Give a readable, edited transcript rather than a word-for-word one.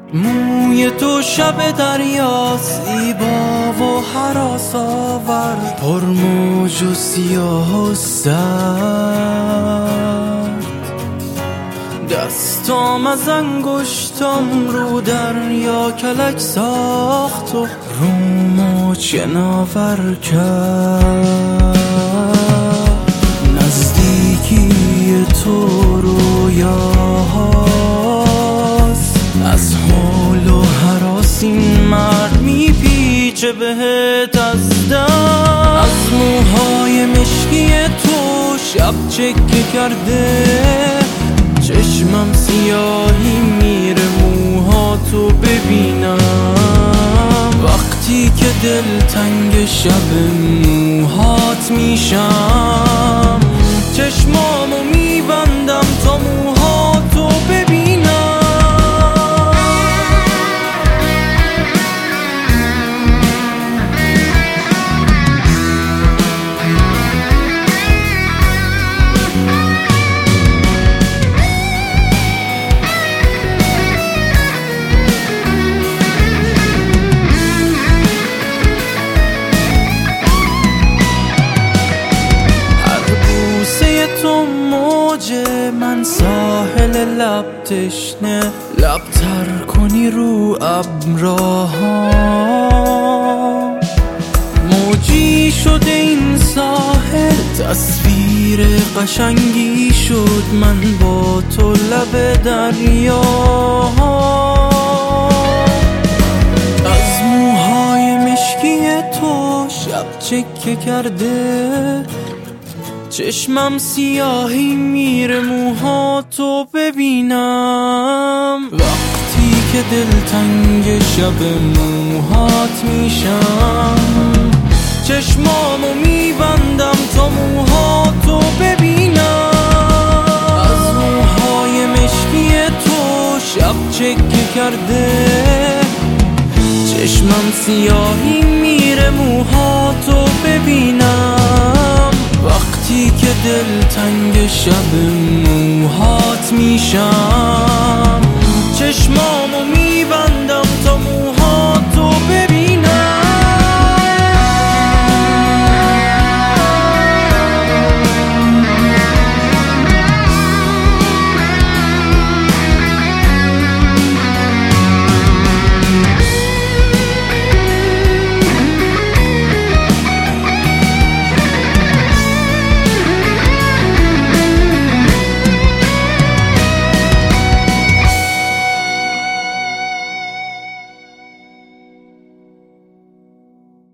موی تو شب دریا زیبا و هراس آور، پر موج و سیاه و سرد. دستام از انگشتام رو دریا کلک ساخت و رو موج شناور کرد. نزدیکی تو رویاهاست، از حال و هراس این مرد میپیچه بهت از دم. از موهای مشکی تو شب چکه کرده، چشمم سیاهی میره موهاتو ببینم. وقتی که دلتنگ شب موهات میشم، چشمامو میبندم تا موهاتو ببینم. من ساحل لب تشنه، لب تر کنی رو ابرها. موجی شده این ساحل، تصویر قشنگی شد من با تو لب دریا. از موهای مشکی تو شب چکه کرده، چشمم سیاهی میره موهاتو ببینم. وقتی که دلتنگ شب موهات میشم، چشمامو میبندم تا موهاتو ببینم. از موهای مشکی تو شب چکه کرده، چشمم سیاهی میره موهاتو ببینم. وقتی که دلتنگ شب موهات میشم، چشمامو میبندم